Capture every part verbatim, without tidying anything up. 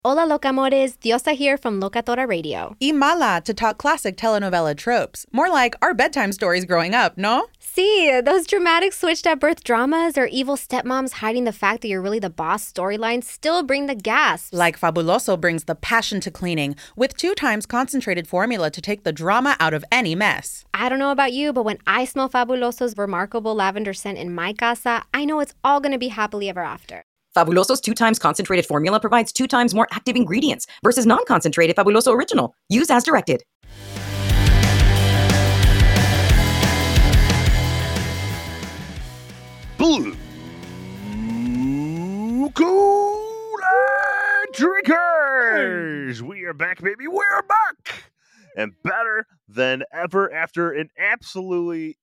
Hola, locamores. Diosa here from Locatora Radio. Y Mala to talk classic telenovela tropes. More like our bedtime stories growing up, no? Sí, those dramatic switched at birth dramas or evil stepmoms hiding the fact that you're really the boss storylines still bring the gasps. Like Fabuloso brings the passion to cleaning with two times concentrated formula to take the drama out of any mess. I don't know about you, but when I smell Fabuloso's remarkable lavender scent in my casa, I know it's all going to be happily ever after. Fabuloso's two times concentrated formula provides two times more active ingredients versus non-concentrated Fabuloso Original. Use as directed. Blue Cooler Drinkers! We are back, baby. We're back! And better than ever after an absolutely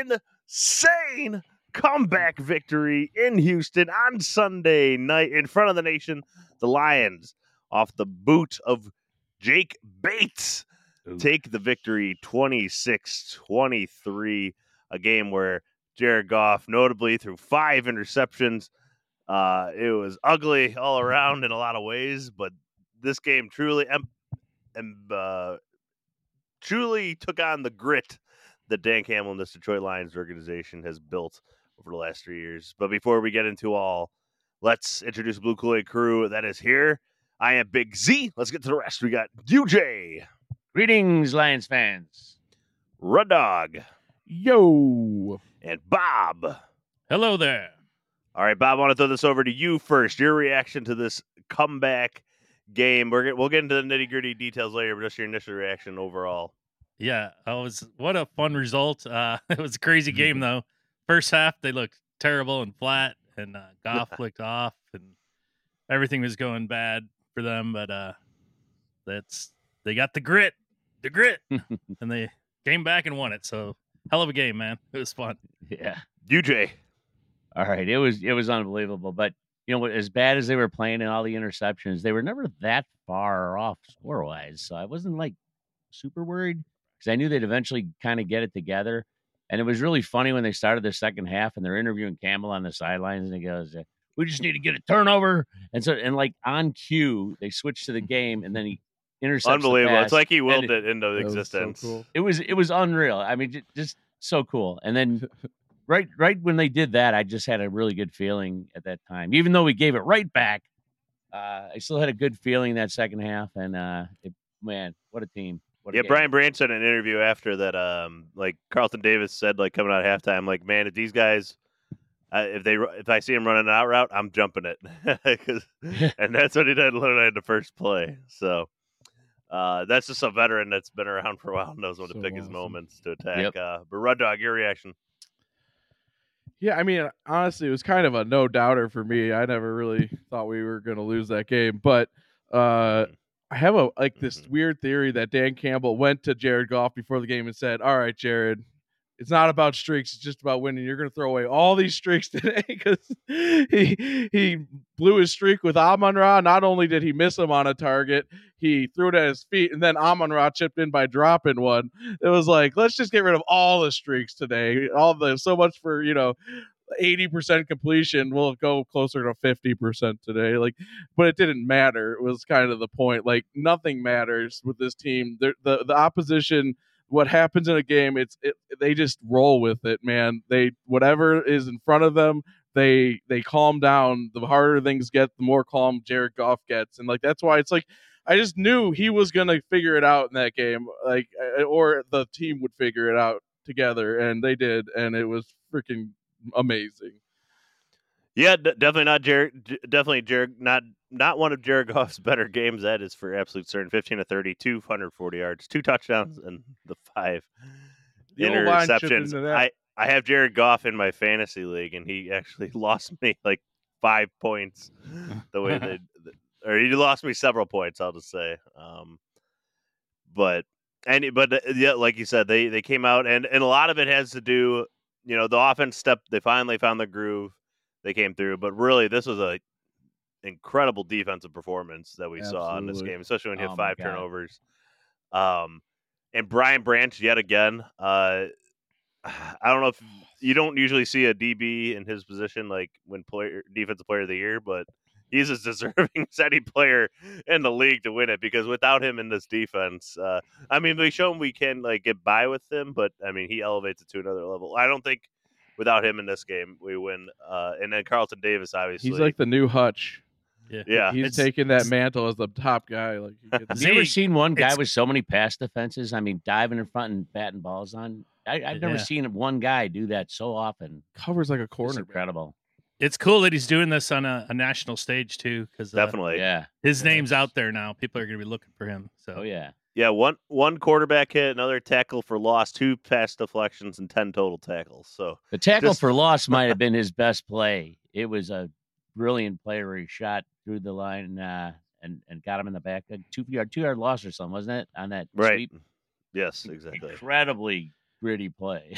insane comeback victory in Houston on Sunday night in front of the nation. The Lions, off the boot of Jake Bates, Ooh. take the victory twenty-six twenty-three, a game where Jared Goff notably threw five interceptions. Uh, it was ugly all around in a lot of ways, but this game truly em- em- uh, truly took on the grit that Dan Campbell and this Detroit Lions organization has built over the last three years. But before we get into all, let's introduce the Blue Kool-Aid crew that is here. I am Big Z. Let's get to the rest. We got U J. Greetings, Lions fans. Rud Dog. Yo. And Bob. Hello there. All right, Bob, I want to throw this over to you first. Your reaction to this comeback game. We're We'll get into the nitty-gritty details later, but just your initial reaction overall. Yeah, I was. What a fun result. Uh, it was a crazy game, though. First half, they looked terrible and flat, and uh, Goff looked off, and everything was going bad for them. But uh, that's they got the grit, the grit, and they came back and won it. So hell of a game, man. It was fun. Yeah, U J. All right, it was it was unbelievable. But you know, as bad as they were playing and all the interceptions, they were never that far off score wise. So I wasn't like super worried because I knew they'd eventually kind of get it together. And it was really funny when they started the second half and they're interviewing Campbell on the sidelines and he goes, "We just need to get a turnover." And so, and like on cue, they switched to the game and then he intercepts. Unbelievable! The It's like he willed it, it into that existence. Was so cool. It was it was unreal. I mean, just, just so cool. And then right right when they did that, I just had a really good feeling at that time. Even though we gave it right back, uh, I still had a good feeling that second half. And uh, it, man, what a team! What a yeah, game. Brian Branch said in an interview after that, um, like Carlton Davis said, like coming out at halftime, like, man, if these guys, uh, if they, if I see them running an out route, I'm jumping it, and that's what he did literally in the first play. So uh, that's just a veteran that's been around for a while, knows when So to pick his awesome. moments to attack. Yep. Uh, but Rud Dog, your reaction? Yeah, I mean, honestly, it was kind of a no doubter for me. I never really thought we were going to lose that game, but uh, I have a like this Mm-hmm. weird theory that Dan Campbell went to Jared Goff before the game and said, "All right, Jared, it's not about streaks; it's just about winning. You're going to throw away all these streaks today because he he blew his streak with Amon-Ra. Not only did he miss him on a target, he threw it at his feet, and then Amon-Ra chipped in by dropping one. It was like, let's just get rid of all the streaks today. All the so much for you know." eighty percent completion. We'll go closer to fifty percent today. Like, but it didn't matter. It was kind of the point. Like, nothing matters with this team. The the, the opposition, what happens in a game, it's it, they just roll with it, man. They whatever is in front of them, they they calm down. The harder things get, the more calm Jared Goff gets, and like that's why it's like I just knew he was gonna figure it out in that game, like or the team would figure it out together, and they did, and it was freaking amazing. Yeah, d- definitely not Jared. D- definitely Jared. Not not one of Jared Goff's better games. That is for absolute certain. Fifteen to thirty, two hundred forty yards, two touchdowns, and the five The O-line chipped interceptions. into that. I I have Jared Goff in my fantasy league, and he actually lost me like five points. The way they, or he lost me several points. I'll just say. Um, but and but uh, yeah, like you said, they they came out, and and a lot of it has to do. You know, the offense stepped, they finally found the groove. They came through. But really, this was a incredible defensive performance that we Absolutely. saw in this game, especially when you Oh, had my five God. turnovers. Um, and Brian Branch, yet again, uh, I don't know if you don't usually see a D B in his position, like when player defensive player of the year, but he's as deserving as any player in the league to win it, because without him in this defense, uh, I mean, we show him we can like get by with him, but I mean, he elevates it to another level. I don't think without him in this game we win. Uh, and then Carlton Davis, obviously, He's like the new Hutch. Yeah. yeah, He's It's- taking that mantle as the top guy. Like, he gets- Have you ever See, seen one guy it's- with so many pass defenses? I mean, diving in front and batting balls on. I, I've never Yeah. seen one guy do that so often. covers like a It's corner. incredible. It's cool that he's doing this on a, a national stage too, because uh, definitely. Yeah. his name's out there now. People are going to be looking for him. So Oh yeah. Yeah, one one quarterback hit, another tackle for loss, two pass deflections, and ten total tackles. So The tackle Just- for loss might have been his best play. It was a brilliant play where he shot through the line uh, and and got him in the back. A two yard two yard loss or something, wasn't it? On that right, sweep. yes, exactly. Incredibly gritty play.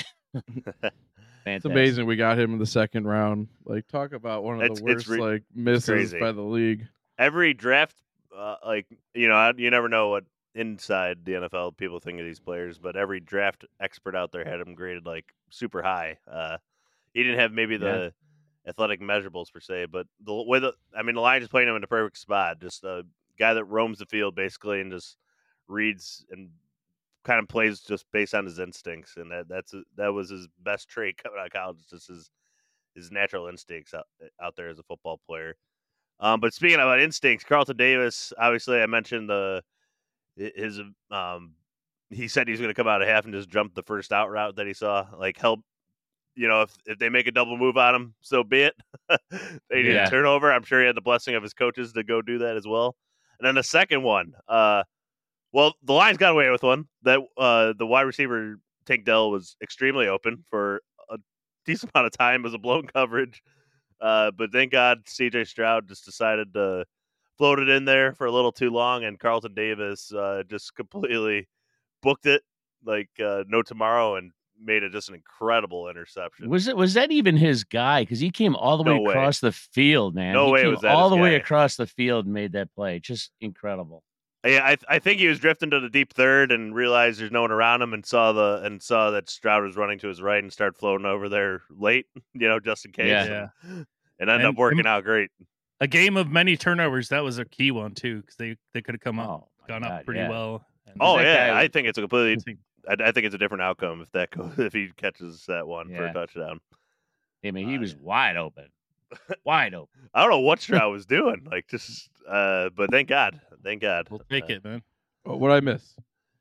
It's Fantastic. amazing we got him in the second round. Like, talk about one of It's- the it's worst re- like misses crazy. by the league. Every draft, uh, like you know, you never know what inside the N F L people think of these players, but every draft expert out there had him graded like super high. Uh, he didn't have maybe the athletic measurables per se, but the way the I mean, the Lions just playing him in the perfect spot, just a guy that roams the field basically and just reads and kind of plays just based on his instincts, and that that's that was his best trait coming out of college, just his his natural instincts out out there as a football player. Um, but speaking about instincts, Carlton Davis, obviously, I mentioned the his um he said he's going to come out of half and just jump the first out route that he saw, like help. You know, if if they make a double move on him, so be it. They need Yeah. a turnover. I'm sure he had the blessing of his coaches to go do that as well. And then the second one, uh, well, the Lions got away with one. That uh, the wide receiver Tank Dell was extremely open for a decent amount of time. It was a blown coverage, uh, but thank God C J Stroud just decided to float it in there for a little too long, and Carlton Davis uh, just completely booked it like uh, no tomorrow and made it just an incredible interception. Was it was that even his guy? Because he came all the way No way. across the field, man. No he way came was that all his the way guy. across the field and made that play. Just incredible. Yeah, I I think he was drifting to the deep third and realized there's no one around him, and saw the and saw that Stroud was running to his right and started floating over there late, you know, just in case. Yeah. Yeah. And, and ended And- up working and- out great. a game of many turnovers. That was a key one too, because they, they could have come up, Oh, my gone God, up pretty yeah. well. And Oh that yeah, guy- I think it's a I completely. think- I, I think it's a different outcome if that goes, if he catches that one for Yeah. a touchdown. I mean, he Uh, was wide open, wide open. I don't know what Stroud was doing, like just. Uh, but thank God, thank God. we'll take Uh, it, man. Oh, what I miss?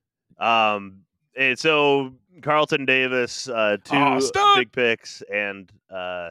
Um, and so Carlton Davis, uh, two Aw, stud! big picks, and uh,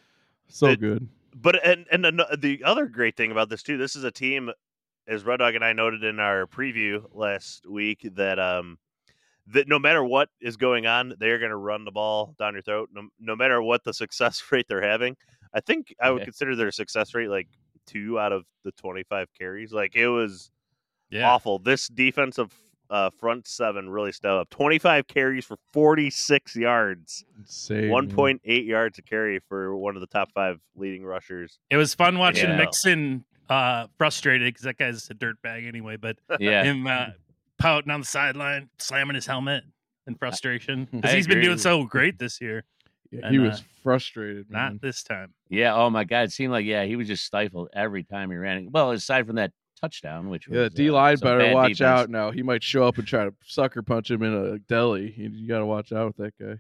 So The- good. but and and the, the other great thing about this too, this is a team, as Red Dog and I noted in our preview last week, that um that no matter what is going on, they're going to run the ball down your throat. No, no matter what the success rate they're having, I think I would Okay. consider their success rate like two out of the twenty-five carries. Like it was Yeah, awful. This defensive uh, front seven really stepped up. twenty-five carries for forty-six yards, Insane. one man. point eight yards a carry for one of the top five leading rushers. it was fun watching Yeah. Mixon uh, frustrated because that guy's a dirtbag anyway. But Yeah. him uh, pouting on the sideline, slamming his helmet in frustration I because he's been agree. doing so great this year. Yeah, he and, was uh, frustrated. Not Man. this time. Yeah. Oh my God. It seemed like yeah, he was just stifled every time he ran. Well, aside from that touchdown, which Yeah, was the D line uh, some better bad watch defense. out now. He might show up and try to sucker punch him in a deli. You, you got to watch out with that guy.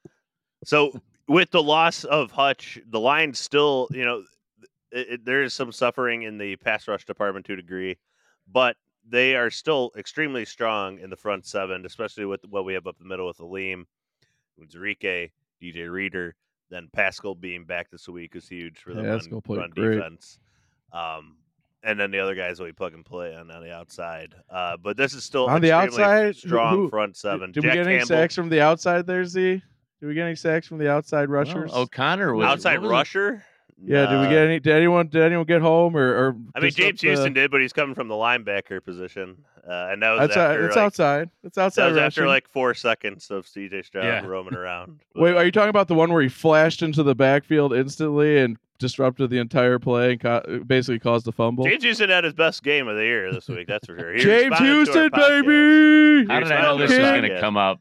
So with the loss of Hutch, the Lions still, you know, it, it, there is some suffering in the pass rush department to a degree, but they are still extremely strong in the front seven, especially with what we have up the middle with Aleem, Zerike, D J Reader, then Pascal being back this week is huge for the Pascal run, played run great. defense. Um, and then the other guys will be plug and play on, on the outside. Uh, but this is still On the extremely outside, who- strong who- front seven. Did Jack we get any Campbell, sacks from the outside there, Z? Did we get any sacks from the outside Well, rushers? O'Connor was outside what was it? rusher. yeah, did we Nah. get any? Did anyone? Did anyone get home or? or I mean, disrupt James the- Houston did, but he's coming from the linebacker position, uh, and that was That's after it's like, outside. It's that outside was after rushing. like four seconds of C J Stroud Yeah. roaming around. Wait, But, are you talking about the one where he flashed into the backfield instantly and disrupted the entire play and co- basically caused a fumble? James Houston had his best game of the year this week. That's for sure. He James responded to our Houston, podcast. baby! How Here's did I know my this was other going to podcast. come up?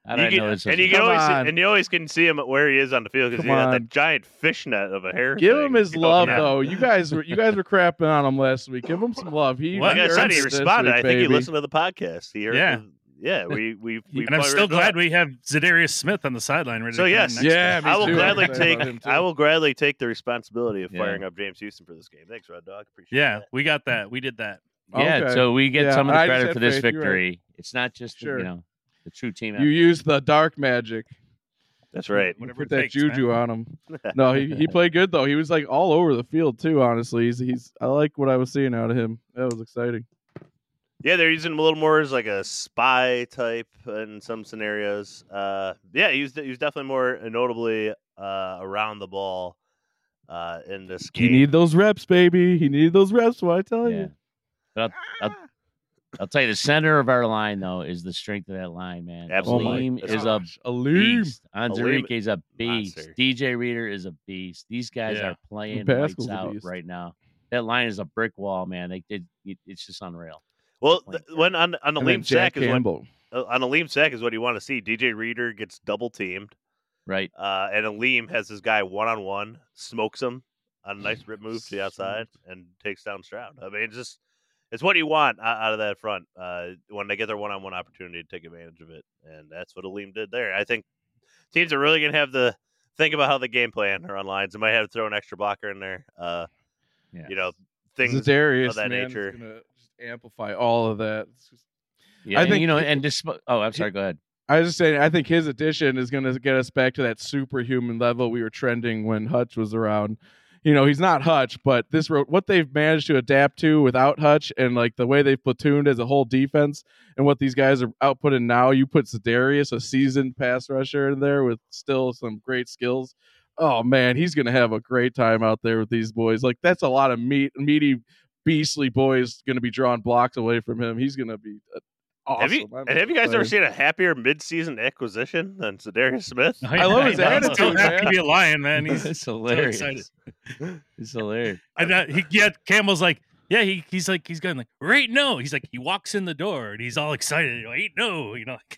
I You don't can- know. It's and you can Come always see, on. and you always can see him where he is on the field because Come he got on. that giant fishnet of a hair. Give thing him his going love, on. though. You guys were you guys were crapping on him last week. Give him some love. He, Like he Like I said, earned he it this responded. week, I think he baby. listened to the podcast. He heard Yeah. the- yeah. We we we. And I'm still glad we have Zadarius Smith on the sideline. Ready So, to come in yes. next Yeah, week. me I will too. I'm gladly excited take. about him, too. I will gladly take the responsibility of Yeah. firing up James Houston for this game. Thanks, Red Dog. Appreciate Yeah, that. we got that. We did that. yeah. Okay. So we get Yeah, some of I the just credit had for this faith, you're right. victory. It's not just Sure. you know the true team. You used the dark magic. That's right. Whatever Put it that takes, juju man. on him. No, he, he played good though. He was like all over the field too. Honestly, he's he's. I like what I was seeing out of him. That was exciting. Yeah, they're using him a little more as like a spy type in some scenarios. Uh, yeah, he was he was definitely more notably uh, around the ball uh, in this He game. needed those reps, baby. He needed those reps. What I tell Yeah. you. But I'll, I'll, I'll tell you, the center of our line though is the strength of that line, man. Absolutely. Aleem That's is a Aleem. beast. Anzarike is a beast. monster. D J Reader is a beast. These guys Yeah. are playing Pascal's lights a out beast. right now. That line is a brick wall, man. They did. It's just unreal. Well, Point th- when on on the And then Liam Jack sack is what Campbell. uh, on a Liam sack is what you want to see. D J Reader gets double teamed, Right. uh, and Aleem has this guy one on one, smokes him on a nice rip move to the outside, and takes down Stroud. I mean, it's just it's what you want out, out of that front uh, when they get their one on one opportunity to take advantage of it, and that's what Aleem did there. I think teams are really gonna have to think about how the game plan are on lines. They might have to throw an extra blocker in there. Uh, Yeah. You know, things Zadarius, of that man, is nature. gonna just amplify all of that. It's just- Yeah. I and, think you know, he- and just oh, I'm sorry. Go ahead. I was just saying, I think his addition is going to get us back to that superhuman level we were trending when Hutch was around. You know, he's not Hutch, but this ro- what they've managed to adapt to without Hutch, and like the way they've platooned as a whole defense, and what these guys are outputting now. You put Zadarius, a seasoned pass rusher, in there with still some great skills. Oh man, he's going to have a great time out there with these boys. Like that's a lot of meat, meaty, beastly boys going to be drawing blocks away from him. He's going to be uh, awesome. Have you I'm and have you guys ever excited. seen a happier midseason acquisition than Zadarius Smith? I love his know. I'm attitude, still happy man. to be a Lion, man. He's It's so hilarious. excited. It's hilarious. And uh, he, yeah, Campbell's like, yeah, he, he's like, he's going like, right, no. He's like, he walks in the door and he's all excited. Ain't no, you know. Like,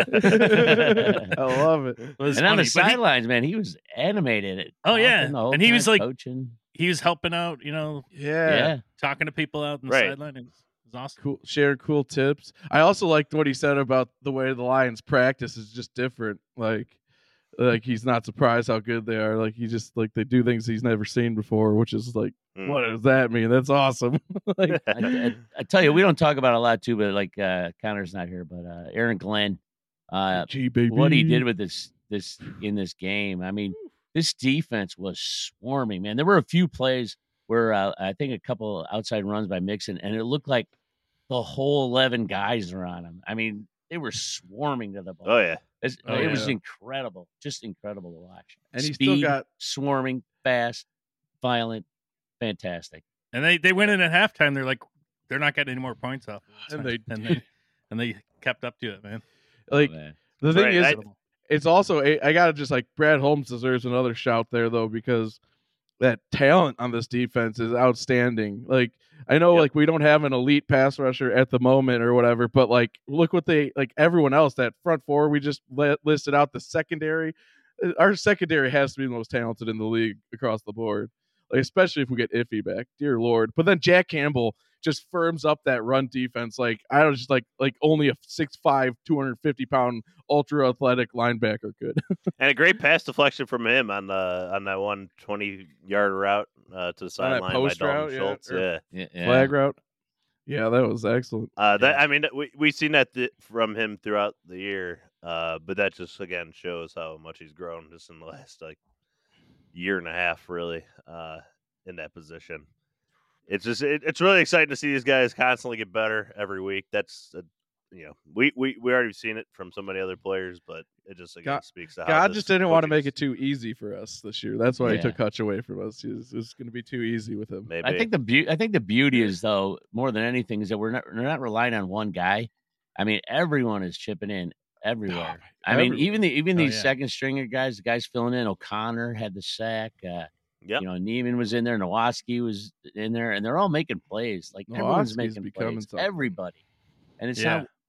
I love it. it was And on funny. the But he- sidelines, man, he was animated. Oh, yeah. talking the whole And he time, was, like- coaching. he was helping out, you know, Yeah. Yeah. talking to people out on the Right. sideline. It was, it was awesome. Cool. Sharing cool tips. I also liked what he said about the way the Lions practice is just different. Like, like he's not surprised how good they are. Like he just like they do things he's never seen before, which is like, Mm. what does that mean? That's awesome. like, I, I, I tell you, we don't talk about it a lot too, but like uh, Connor's not here, but uh, Aaron Glenn, uh, gee, baby. what he did with this this in this game. I mean, this defense was swarming, man. There were a few plays where uh, I think a couple outside runs by Mixon, and it looked like the whole eleven guys are on him. I mean, they were swarming to the ball. Oh yeah. It's- Oh, it was yeah. incredible, just incredible to watch. And he Speed, still got swarming, fast, violent, fantastic. And they, they went in at halftime. They're like, they're not getting any more points off. of it. And they and they and they kept up to it, man. like Oh, man. the thing Right, is, I- it's also I I gotta just like Brad Holmes deserves another shout there though, because that talent on this defense is outstanding. Like I know Yep. like we don't have an elite pass rusher at the moment or whatever, but like look what they like everyone else, that front four we just li- listed out, the secondary, uh, our secondary has to be the most talented in the league across the board. Like especially if we get Iffy back, dear Lord. But then Jack Campbell just firms up that run defense. Like I was just like like only a six five, two hundred fifty pound ultra athletic linebacker could. And a great pass deflection from him on the on that one twenty yard route uh, to the On that sideline by post Dalton route, yeah, Schultz. or- Yeah. Yeah, yeah. Flag route. Yeah, that was excellent. Uh, that I mean, we we've seen that th- from him throughout the year, uh, but that just again shows how much he's grown just in the last like year and a half, really, uh, in that position. It's just it, it's really exciting to see these guys constantly get better every week. That's uh, you know we, we we already seen it from so many other players, but it just again God- speaks to how God this just didn't want to make coaching it too easy for us this year. That's why he Yeah. took Hutch away from us. He was, it was going to be too easy with him. maybe. I think the beauty. I think the beauty is though more than anything is that we're not we're not relying on one guy. I mean, everyone is chipping in everywhere. I mean, everywhere. even the even Oh, these yeah. second stringer guys, the guys filling in. O'Connor had the sack. Uh, Yep. You know, Neiman was in there. Nowoski was in there, and they're all making plays. Like everyone's Nowoski's making becoming plays. something. Everybody, and it's Yeah. not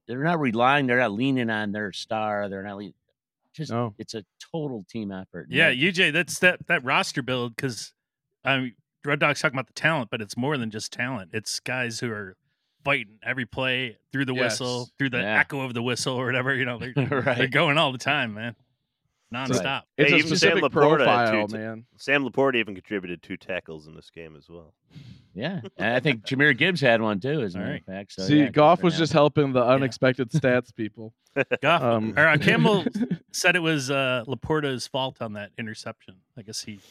they're not relying, they're not leaning on their star. They're not leaning. Just No. it's a total team effort. Yeah, man. U J, that's that that roster build because I mean, Red Dog's talking about the talent, but it's more than just talent. It's guys who are fighting every play through the Yes. whistle, through the Yeah. echo of the whistle or whatever. You know, they're, Right. they're going all the time, man, nonstop. It's Hey, a even Sam specific Laporta had profile, two t- man. Sam Laporta even contributed two tackles in this game as well. Yeah, and I think Jameer Gibbs had one too, as a matter of fact. So, See, yeah, good Goff for was him. just helping the unexpected stats people. Goff, Um, or, uh, Campbell said it was uh, Laporta's fault on that interception. I guess he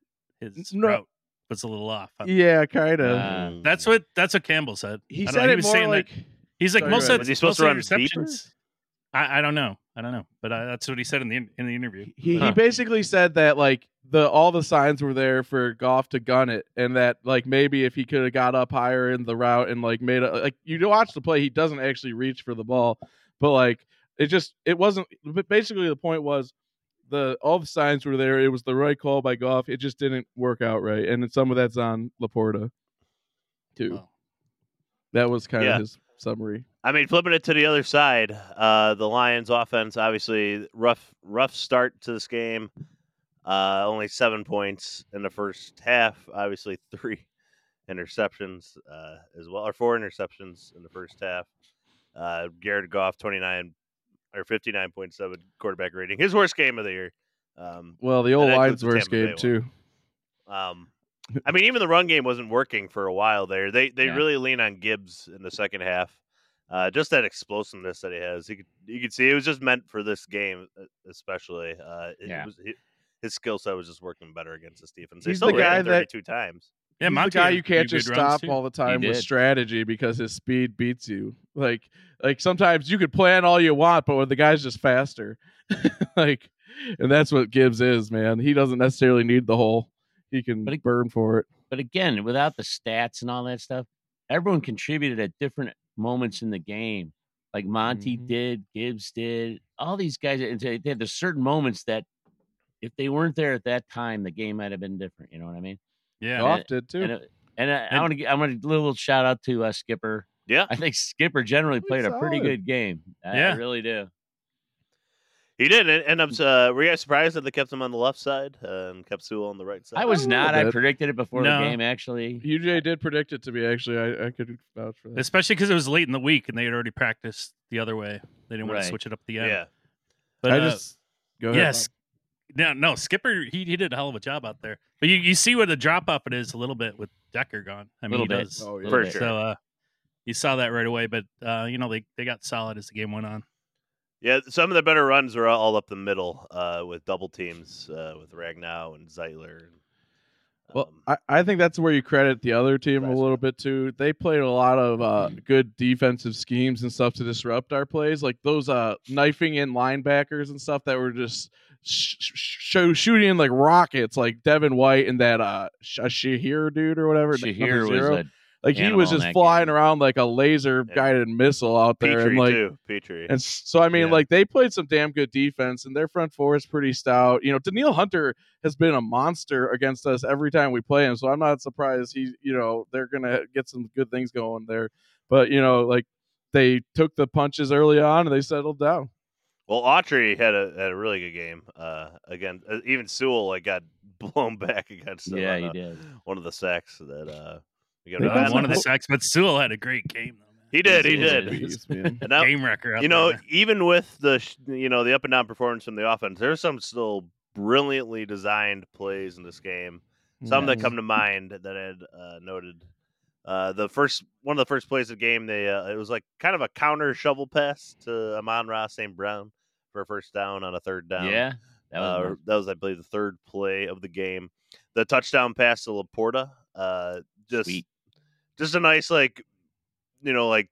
his No. route was a little off. Yeah, kind of. Uh, That's what that's what Campbell said. he I don't said know, he it was more saying that- like He's like Sorry, most go of ahead. Was he supposed most to of the run deeper? interceptions. I, I don't know. I don't know, but I, that's what he said in the in, in the interview. he, Huh. he basically said that like the all the signs were there for Goff to gun it, and that like maybe if he could have got up higher in the route and like made a like you watch the play, he doesn't actually reach for the ball, but like it just it wasn't. But basically, the point was the all the signs were there. It was the right call by Goff. It just didn't work out right, and then some of that's on Laporta too. Wow. That was kind of Yeah. his summary. I mean, flipping it to the other side, uh, the Lions' offense obviously rough, rough start to this game. Uh, only seven points in the first half. Obviously, three interceptions uh, as well, or four interceptions in the first half. Uh, Jared Goff, twenty-nine or fifty-nine point seven quarterback rating, his worst game of the year. Um, Well, the old that line's includes worst the Tampa game Bay too. Um, I mean, even the run game wasn't working for a while there. They they Yeah. really lean on Gibbs in the second half. Uh, just that explosiveness that he has. You could you could see it was just meant for this game, uh, especially. Uh, it, Yeah. it was it, his skill set was just working better against this defense. They He's still the ran guy him that- thirty-two times. Yeah, He's Monty the guy had you can't pretty just good runs, stop too. all the time He with did. strategy because his speed beats you. Like, like sometimes you could plan all you want, but when the guy's just faster, like, and that's what Gibbs is, man. He doesn't necessarily need the hole; he can But it- burn for it. But again, without the stats and all that stuff, everyone contributed at different moments in the game. Like Monty Mhm. did, Gibbs did, all these guys. and They they had the certain moments that if they weren't there at that time, the game might have been different. You know what I mean? Yeah, Goff did too. And it, and I, I And- want to I want a little shout out to uh, Skipper. Yeah, I think Skipper generally played a pretty solid. good game. I, I Yeah. really do. he did. And, and I'm uh, were you guys surprised that they kept him on the left side uh, and kept Sewell on the right side? I was little not. I bit. predicted it before No. the game. Actually, U J did predict it to me. Actually, I, I could vouch for that. especially because it was late in the week and they had already practiced the other way. They didn't want Right. to switch it up at the end. Yeah. but I uh, just go ahead. yes, no, no, Skipper he, he did a hell of a job out there. But you, you see where the drop off it is a little bit with Decker gone. I mean, Little he bit. does. Oh, yeah. For bit. sure. So uh, you saw that right away. But uh, you know they, they got solid as the game went on. Yeah, some of the better runs were all up the middle uh, with double teams uh, with Ragnow and Zeitler. And, Well, um, I, I think that's where you credit the other team a Last little one. bit too. They played a lot of uh, good defensive schemes and stuff to disrupt our plays, like those uh, knifing in linebackers and stuff that were just sh- sh- sh- shooting like rockets, like Devin White and that uh, Sh- Shahir dude or whatever. number Shahir was zero. a like he animal was in just that flying game. around like a laser guided missile out there, Petrie and like too. Petrie. and s- so, I mean, Yeah. like they played some damn good defense, and their front four is pretty stout. You know, Daniil Hunter has been a monster against us every time we play him, so I'm not surprised he, you know, they're gonna get some good things going there. But you know, like they took the punches early on and they settled down. Well, Autry had a had a really good game. Uh, again, uh, even Sewell like got blown back against him Yeah, on he a- did. one of the sacks that uh, we got. They Uh, got and one of the some- sacks, but Sewell had a great game though. Man. He did. He Sewell's did. a Beast, man. And that, Game wrecker. Out you know, there. even with the sh- you know the up and down performance from the offense, there's some still brilliantly designed plays in this game. Some that Yes. come to mind that I had uh, noted. Uh, the first one of the first plays of the game, they uh, it was like kind of a counter shovel pass to Amon-Ra Saint Brown for a first down on a third down. Yeah, that was uh, nice. that was I believe the third play of the game. The touchdown pass to Laporta, uh, just Sweet. just a nice like you know like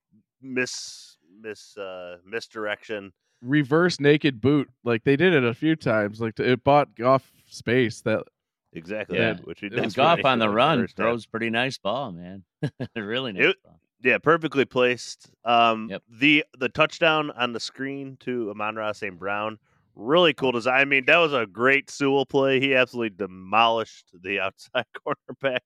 mis mis uh, misdirection. Reverse naked boot, like they did it a few times. Like it bought Goff space that Exactly, Yeah. that, which we It was desperately Goff on the needed run. first half. Throws pretty nice ball, man. really nice It- ball. Yeah, perfectly placed. Um, Yep. The the touchdown on the screen to Amon-Ra Saint Brown, really cool design. I mean, that was a great Sewell play. He absolutely demolished the outside cornerback.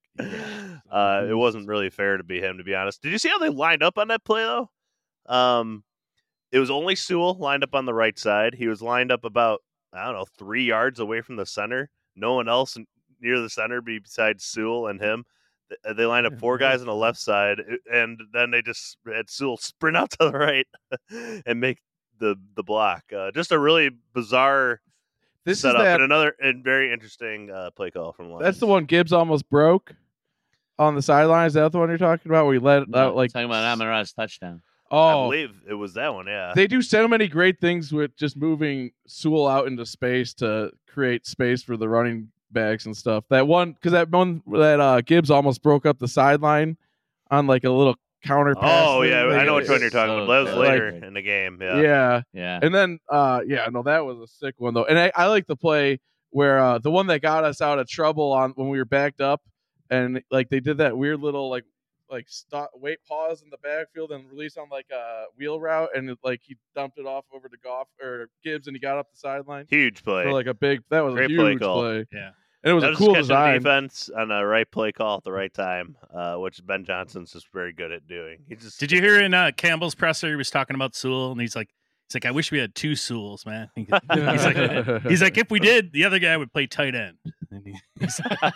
Uh, it wasn't really fair to be him, to be honest. Did you see how they lined up on that play though? Um, it was only Sewell lined up on the right side. He was lined up about, I don't know, three yards away from the center. No one else near the center besides Sewell and him. They lined up four guys on the left side, and then they just had Sewell sprint out to the right and make the the block. Uh, just a really bizarre This setup is that, and another and very interesting uh, play call from Lions. That's the one Gibbs almost broke on the sideline. Is that the one you're talking about? Where he let No, out like talking about Amon-Ra's touchdown. I oh, believe it was that one. Yeah, they do so many great things with just moving Sewell out into space to create space for the running backs and stuff. That one, because that one that uh, Gibbs almost broke up the sideline on like a little counter pass. Oh thing. yeah, Like, I know which one it- you're talking so about. That was good. later Like- in the game. Yeah. Yeah. Yeah. And then, uh, yeah, no, that was a sick one though. And I, I like the play where uh, the one that got us out of trouble on when we were backed up, and like they did that weird little like like stop, wait, pause in the backfield and release on like a wheel route, and it, like he dumped it off over to Goff or Gibbs, and he got up the sideline Huge play. for like a big. That was Great a play huge call. play. Yeah. And it was That a was cool just catching the design. defense on the right play call at the right time, uh, which Ben Johnson's just very good at doing. He just Did you hear in uh, Campbell's presser? He was talking about Sewell, and he's like, "He's like, I wish we had two Sewells, man." He- he's like, he's like, if we did, the other guy would play tight end. And he, he's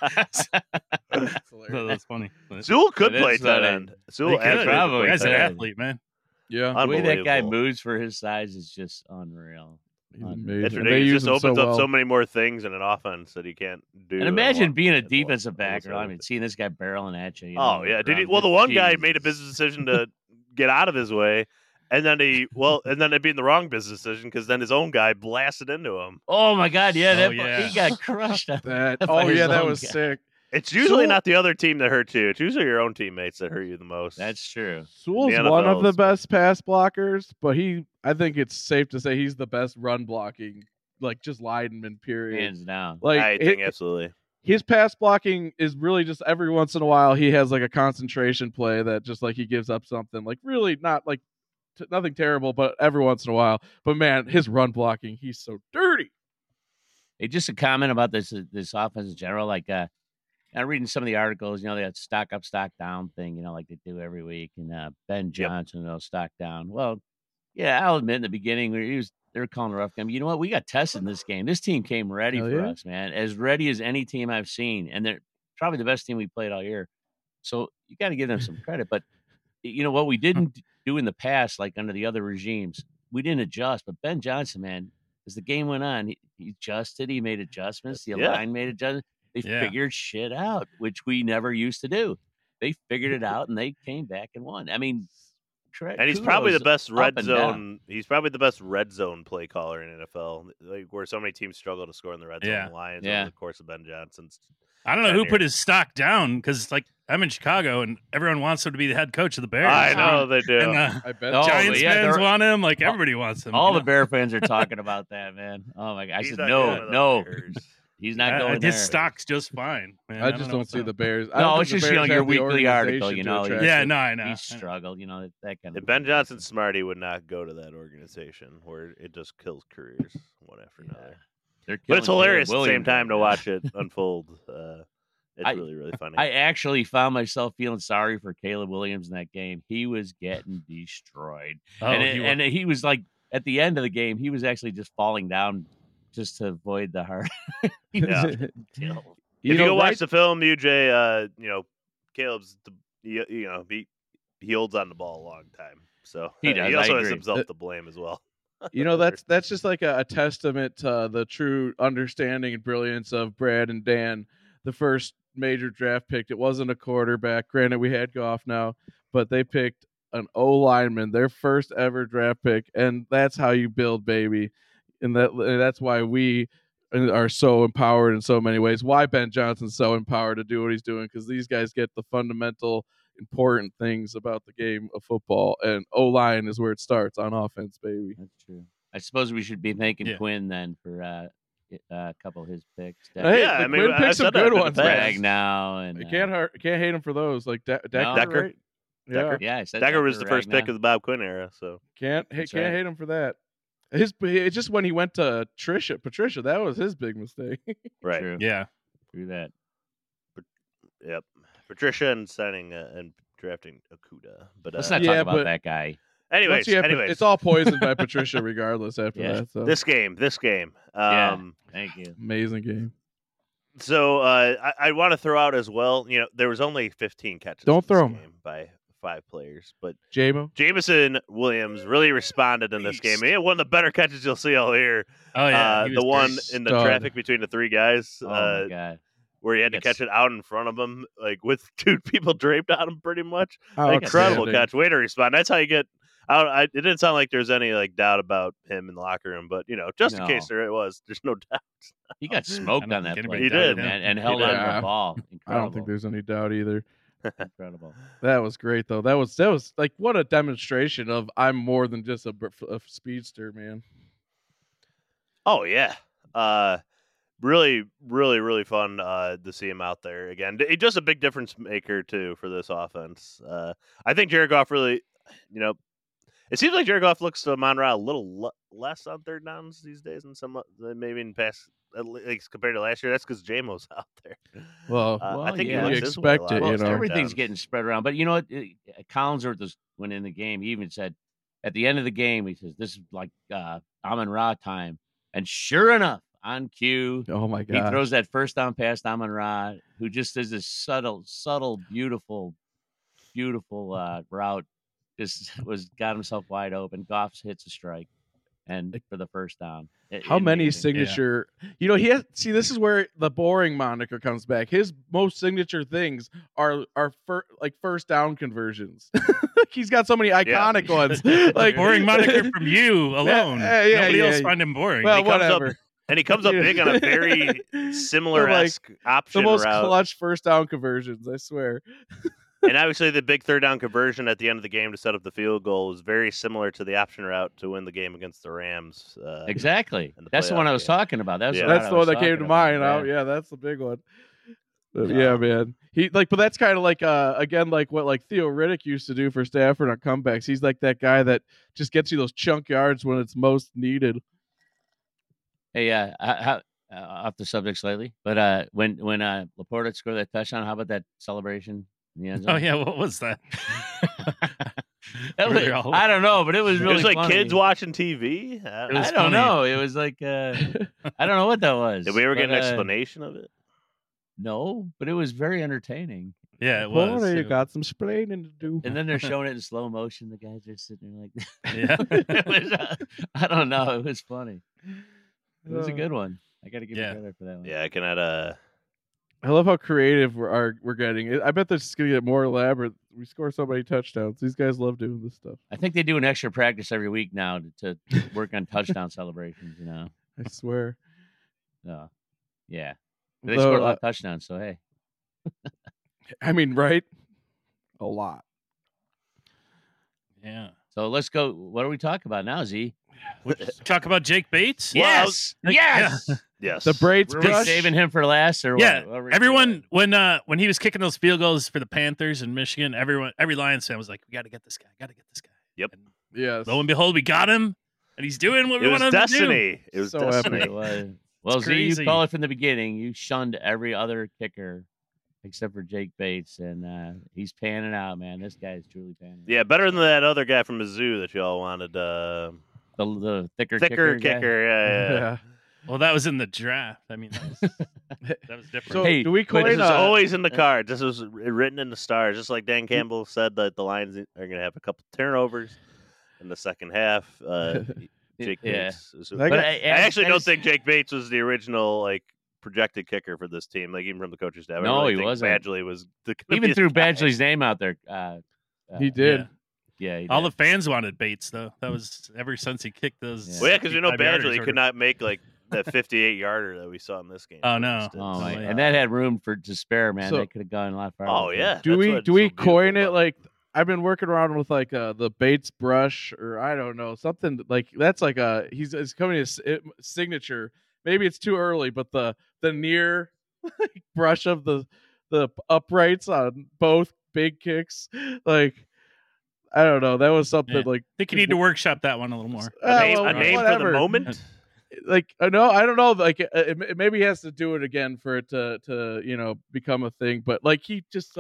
so that's funny. But Sewell could It play is tight funny. end. he Sewell could. absolutely Bravo, could play Guy's an tight end. athlete, man. yeah, The way that guy Unbelievable. moves for his size is just unreal. he's Unreal. amazing. It's And they ridiculous. It use just him opens so up well. so many more things in an offense that he can't do. And imagine in one- being a in one- defensive one back. side. I mean, seeing this guy barreling at you. you know, Oh on the yeah, did he? ground, Well, the one guy Jesus. made a business decision to get out of his way, and then he well, and then it being the wrong business decision because then his own guy blasted into him. Oh my God! Yeah, Oh, that yeah. he got crushed. on- That, by oh his yeah, that own was guy. sick. It's usually Sewell- not the other team that hurt you. It's usually your own teammates that hurt you the most. That's true. Sewell's The one of N F L the is- best pass blockers, but he, I think it's safe to say he's the best run blocking, like just lineman. Period. Hands down. Like I it- think absolutely. his pass blocking is really just every once in a while he has like a concentration play that just like he gives up something like really not like t- nothing terrible, but every once in a while. But man, his run blocking, he's so dirty. Hey, just a comment about this this offense in general. Like, uh, I'm reading some of the articles. You know, that stock up, stock down thing. You know, like they do every week. And uh, Ben Johnson, you know, stock down. Well, yeah, I'll admit in the beginning where he was, they were calling a rough game. You know what? We got tested in this game. This team came ready Hell for yeah. us, man. As ready as any team I've seen, and they're probably the best team we played all year. So you got to give them some credit. But you know what we didn't do in the past, like under the other regimes, we didn't adjust. But Ben Johnson, man, as the game went on, he, he adjusted. He made adjustments. The Yeah. line made adjustments. They Yeah. figured shit out, which we never used to do. They figured it out, and they came back and won. I mean, correct. And he's probably the kudos best up red and zone. down. He's probably the best red zone play caller in N F L. Like where so many teams struggle to score in the red zone. Yeah. The Lions Yeah. over the course of Ben Johnson's. I don't know who tenure. put his stock down because, like, I'm in Chicago and everyone wants him to be the head coach of the Bears. I know they do. And, uh, I bet. Oh, Giants yeah, fans they're- want him. Like all- everybody wants him. All you the know? Bear fans are talking about that, man. Oh my god! I He's said not no, going to the no. Bears. He's not Uh, going his there. stock's just fine. Man. I just know don't what's see up. the Bears. I No, don't it's think the just, you know, Bears your have the weekly article, organization you to know, attract Yeah, it. no, I know. He I know. struggled, you know, that kind of. If Ben Johnson smarty would not go to that organization where it just kills careers one after Yeah. another. They're But it's killing hilarious at Caleb the same Williams time to right watch it unfold. Uh, it's I- really, really funny. I actually found myself feeling sorry for Caleb Williams in that game. He was getting destroyed, Oh, and, he it- wa- and he was like at the end of the game, he was actually just falling down just to avoid the hard. He was Yeah. getting killed. You if you know, go watch right- the film, U J, uh, you know, Caleb's, the, you, you know, he, he holds on the ball a long time. So He does, I also has agree. himself to blame as well. you know that's that's just like a, a testament to the true understanding and brilliance of Brad and Dan. The first major draft pick, it wasn't a quarterback. Granted, we had Goff now, but they picked an O lineman, their first ever draft pick, and that's how you build, baby. And that and that's why we are so empowered in so many ways. Why Ben Johnson's so empowered to do what he's doing, because these guys get the fundamental important things about the game of football, and O line is where it starts on offense, baby. That's true. I suppose we should be thanking Yeah. Quinn then for uh, a couple of his picks. Hey, Yeah, the I mean, Quinn I picked some said that good in the ones. past. man. Bragg now and You uh, can't hurt, can't hate him for those. Like De- Decker, Decker? right? Yeah, Decker? yeah, I said Decker was the Decker first Ragnow. pick of the Bob Quinn era. So can't hate, That's can't right. hate him for that. His it's just when he went to Trisha, Patricia, that was his big mistake. right, True. Yeah. Through that. yep. Patricia and signing uh, and drafting Okuda, but uh, Let's not Yeah, talk about but- that guy. Anyways, Once you have- anyways, it's all poisoned by Patricia, regardless. After Yeah. that, so this game, this game. Yeah. Um, Thank you. amazing game. So uh, I, I want to throw out as well. You know, there was only fifteen catches. Don't in throw this 'em. game by five players, but J-Mo. Jameson Williams really responded in this game. He had one of the better catches you'll see all year. Oh yeah, uh, he the was one great. in the Stud. traffic between the three guys, Oh uh, my god. where he had to Yes. catch it out in front of him, like with two people draped on him, pretty much. Outstanding. Incredible catch. Way to respond. That's how you get. I, I, it didn't sound like there's any like doubt about him in the locker room, but you know, just No. in case there was, there's no doubt. He got smoked I on don't that think play. anybody He did. man, and He held did. on to Yeah. the ball. I Incredible. don't think there's any doubt either. Incredible. That was great though. That was that was like what a demonstration of I'm more than just a, br- a speedster, man. Oh yeah, uh, really, really, really fun uh, to see him out there again. D- Just a big difference maker too for this offense. Uh, I think Jared Goff really, you know, it seems like Jared Goff looks to Monra a little l- less on third downs these days than some than maybe in past, at least compared to last year. That's because J M O's out there. Well, Uh, I Well, think yeah. he You looks his way a expect lot it, on you third know. Everything's downs. getting spread around. But you know what? Uh, Collinsworth was when in the game. He even said at the end of the game, he says, "This is like uh, Amon Ra time." And sure enough, on cue, oh my he god. throws that first down pass to Amon Ra, who just does this subtle, subtle, beautiful, beautiful uh, route. Just was got himself wide open. Goff hits a strike, and for the first down. It- How many amazing. signature? You know, he has. See, this is where the boring moniker comes back. His most signature things are are fir- like first down conversions. He's got so many iconic ones. Like boring moniker from you alone. Yeah, yeah, Nobody yeah, else yeah. find him boring. Well, He comes up- whatever. And he comes up big on a very similar esque the option most route. clutch first down conversions. I swear. And obviously, the big third down conversion at the end of the game to set up the field goal was very similar to the option route to win the game against the Rams. Uh, Exactly. in the That's the one playoff I was game. talking about. That was Yeah. the That's one I the was one that came talking to about. mind. Yeah. Oh, yeah, that's the big one. But Yeah. yeah, man. He like, but that's kind of like uh again like what like Theo Riddick used to do for Stafford on comebacks. He's like that guy that just gets you those chunk yards when it's most needed. Hey, uh, how, uh, off the subject slightly, but uh, when when uh, Laporta scored that touchdown, how about that celebration in the end zone? Oh yeah, what was that? That Were was- they all- I don't know, but it was It really was like funny. kids watching T V. I It was I don't funny. know. It was like uh, I don't know what that was. Did we ever get but, an uh, explanation of it? No, but it was very entertaining. Yeah, it was. Boy, you It- got some splaining to do. And then they're showing it in slow motion. The guys are sitting there like, Yeah. it was, uh, I don't know. It was funny. It was a Uh, good one. I got to give Yeah. you credit for that one. Yeah, I can add a. I love how creative we're are, we're getting. I bet this is gonna get more elaborate. We score so many touchdowns. These guys love doing this stuff. I think they do an extra practice every week now to, to work on touchdown celebrations. You know, I swear. so yeah, they Though, scored a lot uh, of touchdowns. So hey, I mean, right? A lot. Yeah. so let's go. What are we talking about now, Z? Talk about Jake Bates. Well, I Yes, was- yes. Yes. The braids Were we crush. saving him for last, or Yeah, what? What were we everyone doing? when uh when he was kicking those field goals for the Panthers in Michigan, everyone every Lions fan was like, "We got to get this guy. Got to get this guy." Yep. And Yes. lo and behold, we got him, and he's doing what we It was want him to do. destiny. It was So destiny. It was. Well, Z, you crazy. call it from the beginning. You shunned every other kicker except for Jake Bates, and uh, he's panning out, man. This guy is truly panning. out. Yeah, better than that other guy from Mizzou that y'all wanted. Uh, the the thicker thicker kicker. guy. kicker. Yeah, yeah. Yeah. Well, that was in the draft. I mean, that was, that was different. So Hey, do we but coin This was a, always in the cards. This was written in the stars. Just like Dan Campbell said that the Lions are going to have a couple turnovers in the second half. Uh, Jake Yeah. Bates. was- I But got- I, I, actually I don't just- think Jake Bates was the original like projected kicker for this team. Like even from the coaching staff. I No, really he think wasn't. Badgley was the, even threw Badgley's name out there. Uh, uh, He did. Yeah. Yeah, he All the did. fans wanted Bates, though. That was ever since he kicked those. Yeah. Well, yeah, because we know fifty-five yarders Badgley or- could not make like that fifty-eight yarder that we saw in this game. Oh, for no. instance. Oh my! Oh, yeah. And that had room for to spare, man. So- they could have gone a lot farther. Oh with it. yeah. Do that's we what's do so we beautiful coin it about like I've been working around with like uh the Bates brush or I don't know something like that's like a he's it's coming his signature. Maybe it's too early, but the the near brush of the the uprights on both big kicks, like I don't know. That was something Yeah. like I think you need to workshop that one a little more. a name, Uh, well, a name for whatever. the moment. like I know I don't know like it, it, maybe he has to do it again for it to to you know become a thing, but like he just so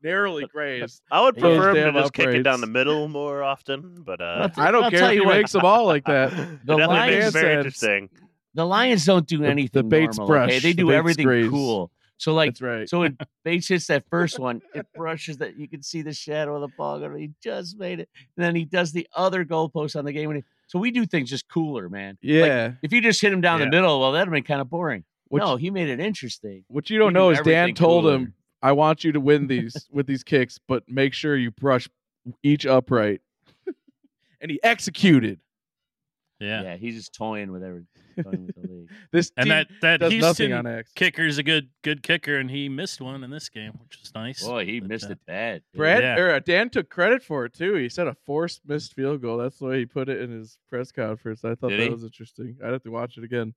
narrowly grazed. I would Those prefer him damn to just kick it down uprights. the middle more often, but uh, I don't I'll care tell if you he what. makes them all like that. it The definitely Lions makes it very said- interesting. The Lions don't do anything Bates normal. brush, Okay, they the do Bates everything graze. cool. So like, That's right. so when Bates hits that first one, it brushes that you can see the shadow of the ball. And he just made it. And then he does the other goalpost on the game. Winning. So we do things just cooler, man. Like, Yeah. if you just hit him down Yeah. the middle, well, that'd have been kind of boring. What no, you- he made it interesting. What you don't We do know is Dan everything told cooler. him, "I want you to win these with these kicks, but make sure you brush each upright." And he executed. Yeah. Yeah, he's just toying with everything. Toying with the league. This And team that that does nothing Houston on X. kicker's a good good kicker, and he missed one in this game, which was nice. Boy, he But, missed uh, it bad. dude. Brad Yeah. or uh, Dan took credit for it too. He said a forced missed field goal. That's the way he put it in his press conference. I thought Did that he? was interesting. I'd have to watch it again.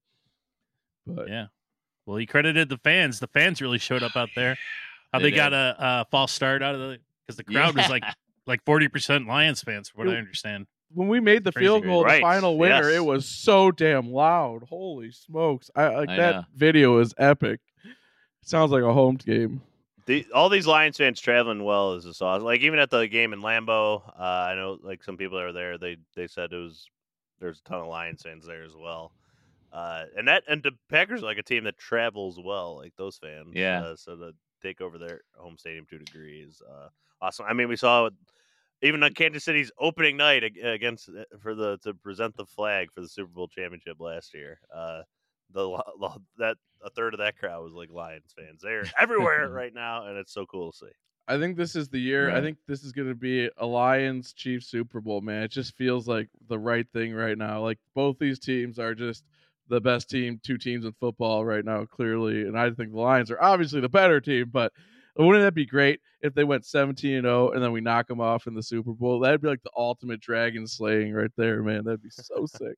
But Yeah. Well, he credited the fans. The fans really showed up out there. How They they, got did. a, a false start out of the because the crowd was like Yeah. like forty percent Lions fans, from what I Dude, understand. when we made the Crazy field great. goal, Right. the final winner, Yes. it was so damn loud. Holy smokes! I like I that know. video is epic. It sounds like a home game. The, all these Lions fans traveling well is just awesome. Like even at the game in Lambeau, uh, I know like some people that are there. They they said it was there's a ton of Lions fans there as well. Uh, and that and the Packers are like a team that travels well, like those fans. Yeah. Uh, so to take over their home stadium to a degree is uh, awesome. I mean, we saw even on Kansas City's opening night ag- against uh, for the to present the flag for the Super Bowl championship last year. Uh, the lo- lo- that a third of that crowd was like Lions fans. They're everywhere right now, and it's so cool to see. I think this is the year. I Right. think this is going to be a Lions Chiefs Super Bowl, man. It just feels like the right thing right now. Like both these teams are just the best team, two teams in football right now, clearly. And I think the Lions are obviously the better team, but wouldn't that be great if they went seventeen and oh and then we knock them off in the Super Bowl? That'd be like the ultimate dragon slaying right there, man. That'd be so sick.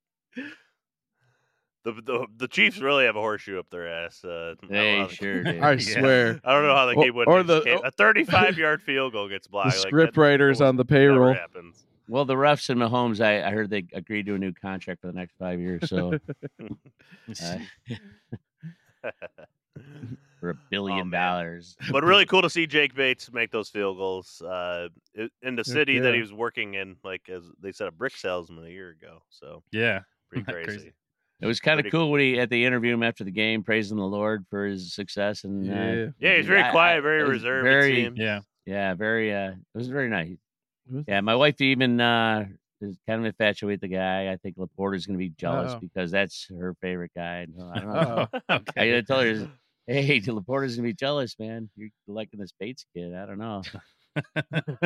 The, the the Chiefs really have a horseshoe up their ass. Uh, I don't know They how they- sure do. I Yeah. swear. I don't know how they Or- keep winning. or this the- game. a thirty-five yard field goal gets The blocked. Like, script that writers on the almost never payroll. happens. Well, the refs and Mahomes, I, I heard they agreed to a new contract for the next five years. So uh, for a billion Oh, man. dollars. But really cool to see Jake Bates make those field goals uh, i- in the city that yeah. he was working in. Like as they said, a brick salesman a year ago. So Yeah. pretty Crazy. crazy. It was kind of Pretty- cool when he at the interview him after the game, praising the Lord for his success. And uh, Yeah. Yeah, he's very I- quiet, I- very it was reserved. it Very, seemed. Yeah. yeah, very. Uh, it was very nice. Who's Yeah, my wife even uh, is kind of infatuated with the guy. I think Laporta's going to be jealous Uh-oh. because that's her favorite guy. No, I don't know. Uh-oh. Okay. I told her, hey, Laporta's going to be jealous, man. You're liking this Bates kid. I don't know. I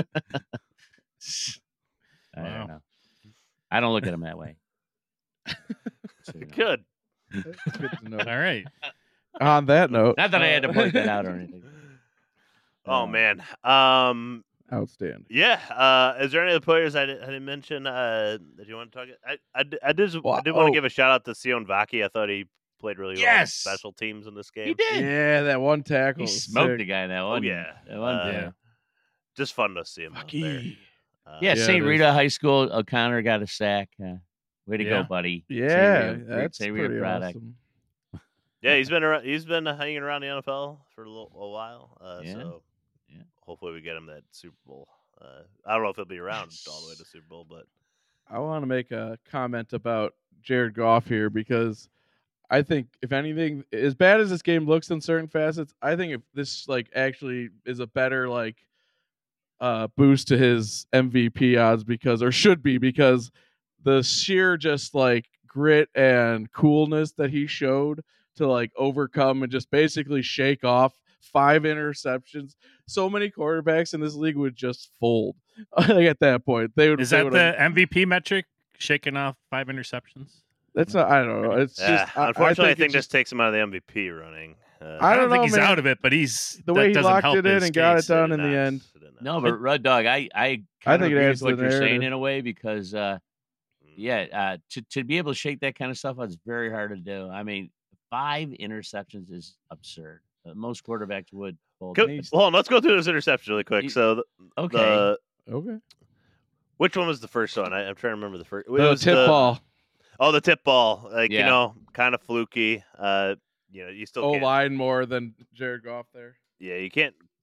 Wow. don't know. I don't look at him that way. So, you know. Good. That's good to know. All right. On that note, Not that I had to point that out or anything. Oh Uh, man. Um. outstanding. Yeah. Uh, is there any other players I, di- I didn't mention uh, that you want to talk? I I, d- I did Well, I did want oh. to give a shout out to Sion Vaki. I thought he played really well. on Yes! Special teams in this game. He did. Yeah, that one tackle. He was smoked sick. the guy in that Oh one. yeah. That one Uh, play. Just fun to see him out there. Fucky. Uh, Yeah, Yeah, Saint it Rita High School. O'Connor got a sack. Uh, way to Yeah. go, buddy. Yeah, Saint Rita- that's Saint Rita pretty product. awesome. Yeah, he's been around, he's been hanging around the N F L for a little a while. Uh, Yeah. So Yeah. hopefully we get him that Super Bowl. Uh, I don't know if he'll be around all the way to Super Bowl, but I want to make a comment about Jared Goff here because I think if anything, as bad as this game looks in certain facets, I think if this like actually is a better like uh boost to his M V P odds because or should be because the sheer just like grit and coolness that he showed to like overcome and just basically shake off five interceptions. So many quarterbacks in this league would just fold like at that point. They would Is they that would- the M V P metric? Shaking off five interceptions? That's not. I don't know. It's yeah, just. I- unfortunately, I I think, it's this just- takes him out of the M V P running. Uh, I I don't don't think know, he's man. out of it, but he's The that way he doesn't locked help it in his and got case. it done did in the not- end. did not. No, but Rud Dog, I I I kind think of it agree adds with to what the you're saying narrative. in a way because uh, yeah, uh, to to be able to shake that kind of stuff, it's very hard to do. I mean, five interceptions is absurd. Uh, most quarterbacks would fold. Co- And he's- Hold on, let's go through this interception really quick. He- So, the, Okay. the- Okay. which one was the first one? I, I'm trying to remember the first. It The was tip the- ball. Oh, the tip ball. Like you Yeah. know, kind of fluky. Uh, you know, you still O can't. line more than Jared Goff there. Yeah, you can't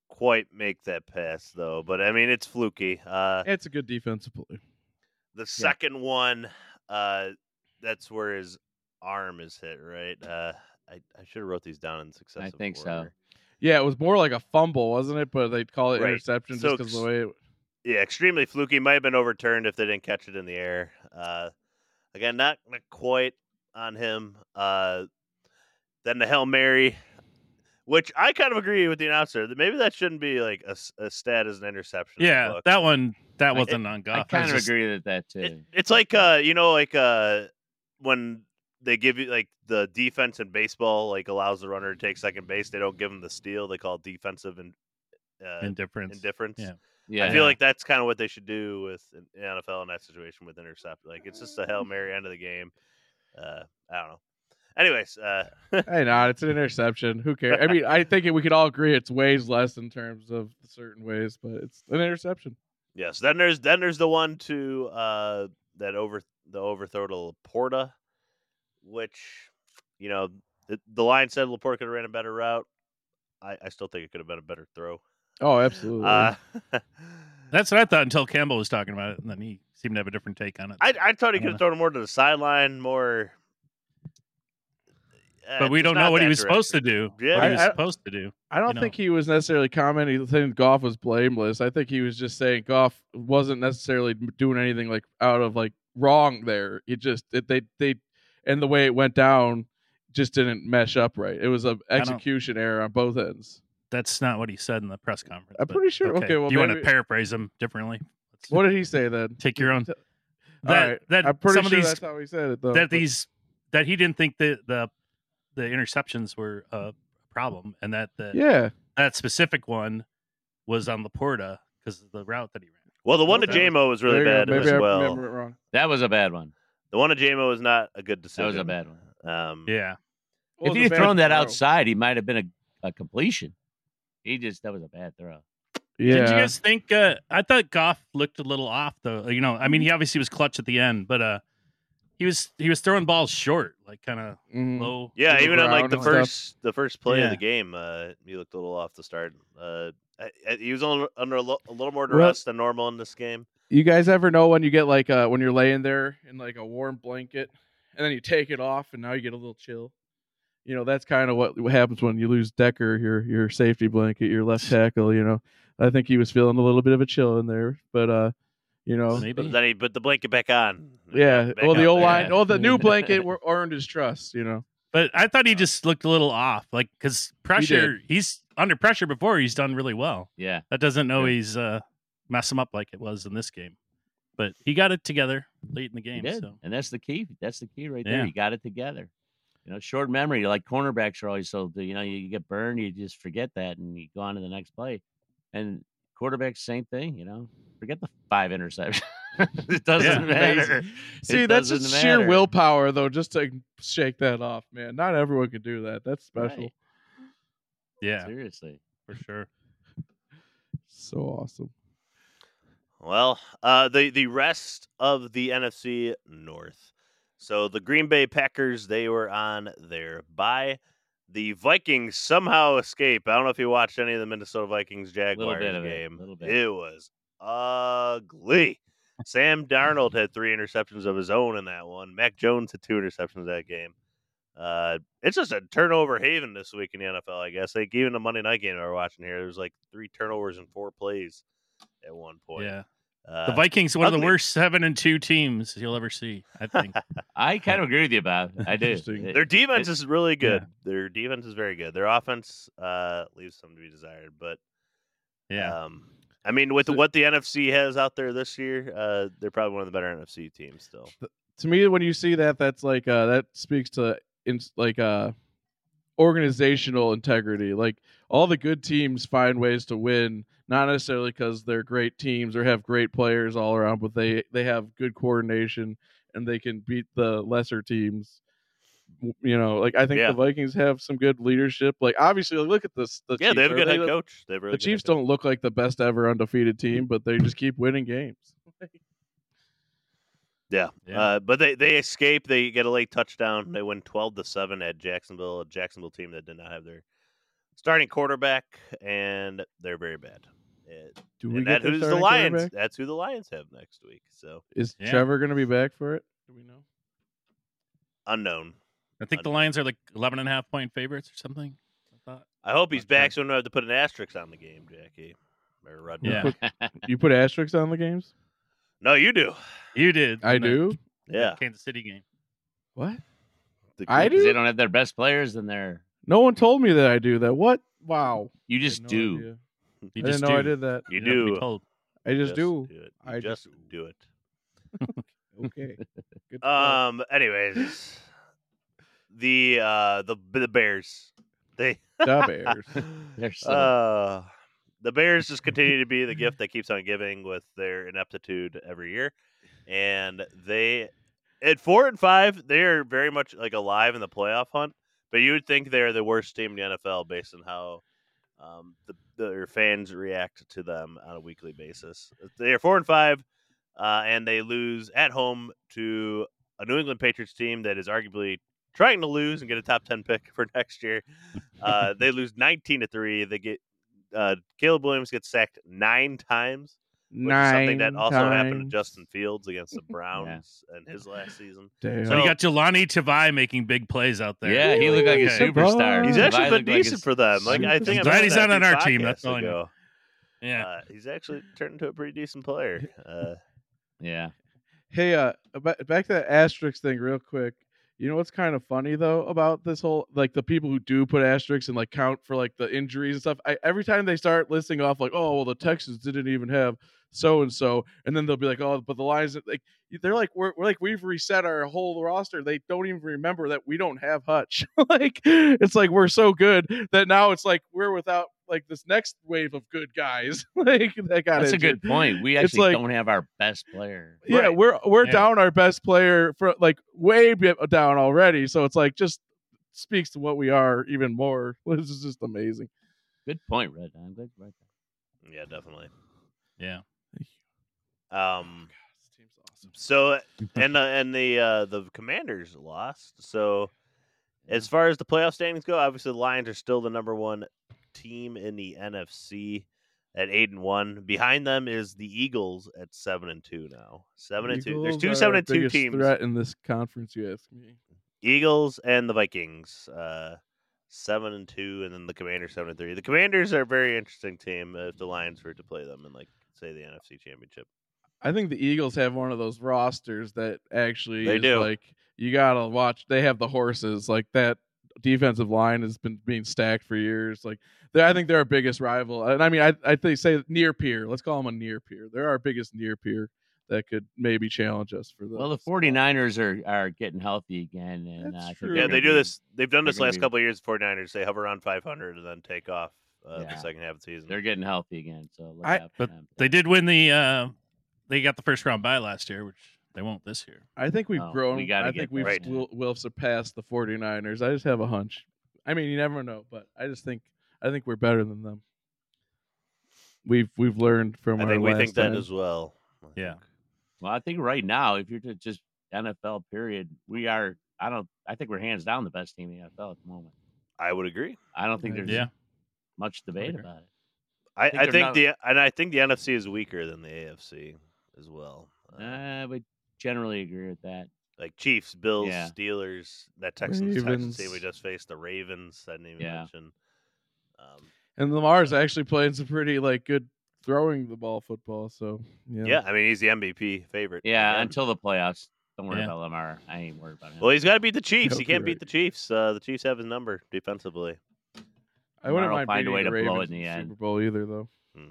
quite make that pass though. But I mean, it's fluky. Uh, It's a good defensive play. the second one, uh, that's where his arm is hit. Right. Uh, I, I should have wrote these down in successive think so. order. Yeah, it was more like a fumble, wasn't it? But they'd call it Right. interception So just because of the way it. Yeah, extremely fluky. Might have been overturned if they didn't catch it in the air. Uh, again, not, not quite on him. Uh, then the Hail Mary, which I kind of agree with the announcer that maybe that shouldn't be like a, s- a stat as an interception. in the Yeah, book. that one that I- wasn't on Goff. I That kind was of just- agree with that too. It, it's like uh, you know, like uh, when they give you like the defense in baseball, like allows the runner to take second base. They don't give them the steal. They call it defensive and uh, Indifference. indifference. Yeah. yeah, I feel like that's kind of what they should do with in the N F L in that situation with intercept. Like it's just a Hail Mary end of the game. Uh, I don't know. Anyways, uh, Hey, not it's an interception. Who cares? I mean, I think we could all agree it's weighs less in terms of certain ways, but it's an interception. yes. Then there's then there's the one to uh, that over the overthrow to Laporta, which you know the, the line said Laporta could have ran a better route. I, I still think it could have been a better throw. Oh, absolutely. Uh, That's what I thought until Campbell was talking about it, and then he seemed to have a different take on it. I I thought he could Yeah. have thrown it more to the sideline, more. uh, but we just don't not know what he that was supposed to direction. do. Yeah. What he was I- I- supposed to do. I don't you know. think he was necessarily commenting saying Goff was blameless. I think he was just saying Goff wasn't necessarily doing anything like out of like wrong there. It just it, they they and the way it went down just didn't mesh up right. It was a don't- execution error on both ends. That's not what he said in the press conference. I'm but pretty sure- okay, well, do you want to maybe- paraphrase him differently? Let's What did he say then? take your own. All That right. that I'm pretty some sure of these that's how he said it though. that but- these that he didn't think that the the interceptions were a problem, and that the yeah. that specific one was on Laporta because of the route that he ran. Well, the one to That was- J M O was really There you go. bad Maybe as I well. remember it wrong. that was a bad one. The one to J M O was not a good That decision. was a bad one. Um, Yeah, Well, if it he was had a thrown bad that throw. outside, he might have been a, a completion. He just that was a bad throw. Yeah. Did you guys think? Uh, I thought Goff looked a little off, though. You know, I mean, he obviously was clutch at the end, but uh, he was he was throwing balls short, like kind of Mhm. low. Yeah, to the even on like ground the and stuff. first the first play of Yeah. the game, uh, he looked a little off the start. Uh, I, I- he was on, under a, lo- a little more Well- duress than normal in this game. You guys ever know when you get like uh when you're laying there in like a warm blanket and then you take it off and now you get a little chill? You know, that's kind of what what happens when you lose Decker, your your safety blanket, your left tackle, you know. I think he was feeling a little bit of a chill in there, but uh you know, Maybe. But then he put the blanket back on. yeah. Back Well, the out old there. line, oh, the new blanket were, earned his trust, you know. But I thought he just looked a little off, like because pressure. He's under pressure before. He's done really well. Yeah, That doesn't know Yeah. he's uh, mess him up like it was in this game. But he got it together late in the he game. did, So and that's the key. That's the key right Yeah. there. You got it together. You know, short memory. Like cornerbacks are always so. You know, you get burned, you just forget that, and you go on to the next play. And quarterbacks, same thing. You know, forget the five interceptions. it doesn't Yeah. matter. It See, that's doesn't just sheer matter. willpower though, just to shake that off, man. Not everyone can do that. That's special. Right. yeah, Seriously. for sure. So awesome. Well, uh, the the rest of the N F C North. So the Green Bay Packers, they were on their bye. The Vikings somehow escape. I don't know if you watched any of the Minnesota Vikings Jaguars bit of it, game. little bit. It was ugly. Sam Darnold had three interceptions of his own in that one. Mac Jones had two interceptions that game. Uh, it's just a turnover haven this week in the N F L, I guess. Like even the Monday night game I were watching here, there was like three turnovers in four plays at one point. Yeah, Uh, the Vikings, one of the ugly. worst seven and two teams you'll ever see. I think. I kind of agree with you, Bob. I do. Interesting. It- Their defense it- is really good. Yeah. Their defense is very good. Their offense uh, leaves some to be desired. But Yeah, um, I mean, with So- what the N F C has out there this year, uh, they're probably one of the better N F C teams still. To me, when you see that, that's like uh, that speaks to in, like uh, organizational integrity. Like all the good teams find ways to win, not necessarily because they're great teams or have great players all around, but they they have good coordination and they can beat the lesser teams. W- You know, like I think Yeah. the Vikings have some good leadership. Like obviously, like, look at this. The Yeah, Chiefs. they have a Are good they head the- coach. They have a really The good Chiefs head coach. don't look like the best ever undefeated team, but they just keep winning games. Yeah, Yeah. Uh, but they they escape. They get a late touchdown. They win twelve to seven at Jacksonville. A Jacksonville team that did not have their starting quarterback, and they're very bad. It, Do we and get that their who's the starting Lions? quarterback? That's who the Lions have next week. So Is Yeah. Trevor going to be back for it? Do we know? unknown. I think the Lions are like eleven and a half point favorites or something. I thought. I hope he's Okay. back, so we don't have to put an asterisk on the game, Jackie. Or Rudnick. Yeah. You put asterisks on the games? No, you do. You did. I in the- do. the Yeah. Kansas City game. What? The I kid- do? They don't have their best players, and they're No one told me that I do that. What? Wow. you I had just no do. idea. You I just didn't know I do. did that. You don't have to be do. told. I just, do. do it. I You just just do it. Okay. Good to know. Um. Anyways, the uh the the Bears, they the Bears. They're so uh the Bears just continue to be the gift that keeps on giving with their ineptitude every year, and they at four and five they are very much like alive in the playoff hunt. But you would think they're the worst team in the N F L based on how um the their fans react to them on a weekly basis. They are four and five. Uh, and they lose at home to a New England Patriots team that is arguably trying to lose and get a top ten pick for next year. Uh, they lose nineteen to three. They get uh, Caleb Williams gets sacked nine times, which Nine is something that also happened to times. Justin Fields against the Browns in his last season. Damn. So you So- got Jelani Tavai making big plays out there. yeah, he looked like a Okay. superstar. He's Levi actually been looked like a decent for them. Like I think I I'm glad mentioned he's that not a on few our team, that's podcasts all I know. ago. Yeah. Uh, he's actually turned into a pretty decent player. Uh, Yeah. Hey, uh, ba- back to that asterisk thing, real quick. You know what's kind of funny though about this whole, like the people who do put asterisks and like count for like the injuries and stuff. I, every time they start listing off like, oh well, the Texans didn't even have so and so, and then they'll be like, oh, but the Lions, like they're like we're, we're like we've reset our whole roster. They don't even remember that we don't have Hutch. Like it's like we're so good that now it's like we're without like this next wave of good guys. Like that got That's a injured. good point. We It's actually like- don't have our best player. Yeah, Right. we're we're Yeah. down our best player for like way b- down already. So it's like just speaks to what we are even more. This is just amazing. Good point, Red. I'm glad you brought that. yeah, definitely. Yeah. Um. This team's awesome. So and the and the uh, the Commanders lost. So as far as the playoff standings go, obviously the Lions are still the number one team in the N F C at eight and one. Behind them is the Eagles at seven and two now. Seven and two. There's Eagles two are seven our and two biggest teams. Threat in this conference, you ask me. Eagles and the Vikings. Uh, seven and two, and then the Commanders seven and three. The Commanders are a very interesting team if the Lions were to play them in like say the N F C Championship. I think the Eagles have one of those rosters that actually They is do. like you gotta watch. They have the horses. Like that defensive line has been being stacked for years. Like they- I think they're our biggest rival. And I mean, I I think say near peer. Let's call them a near peer. They're our biggest near peer that could maybe challenge us for the. Well, the 49ers are, are getting healthy again. And That's uh, I think true. they're Yeah, gonna they do be- this. They've done they're this gonna last be- couple of years. 49ers they hover around five hundred and then take off uh, Yeah. the second half of the season. They're getting healthy again. So look I- out for But them. they did win the. Uh, they got the first round bye last year, which they won't this year. I think we've Oh, grown. we gotta I get think we've right. will, will surpass the 49ers. I just have a hunch. I mean, you never know, but I just think I think we're better than them. We've we've learned from I our think we last think that time. as well. I Yeah. think. Well, I think right now, if you're to just N F L period, we are. I don't. I think we're hands down the best team in the N F L at the moment. I would agree. I don't think Yeah. there's Yeah. much debate agree. about it. I, I think think, they're not- the and I think the N F C is weaker than the A F C as well. Uh, I would generally agree with that. like Chiefs, Bills, Yeah. Steelers, that Texans, Texans Ravens. team we just faced, the Ravens. I didn't even Yeah. mention. Um, And Lamar's actually playing some pretty like good throwing the ball football. So yeah, yeah. I mean he's the M V P favorite. Yeah, again. until the playoffs. Don't worry Yeah. about Lamar. I ain't worried about him. Well, he's got to beat the Chiefs. He Okay, can't beat right. the Chiefs. Uh, the Chiefs have his number defensively. I wouldn't Lamar will mind find a beating way the to blow Ravens it in the the end. Super Bowl either though.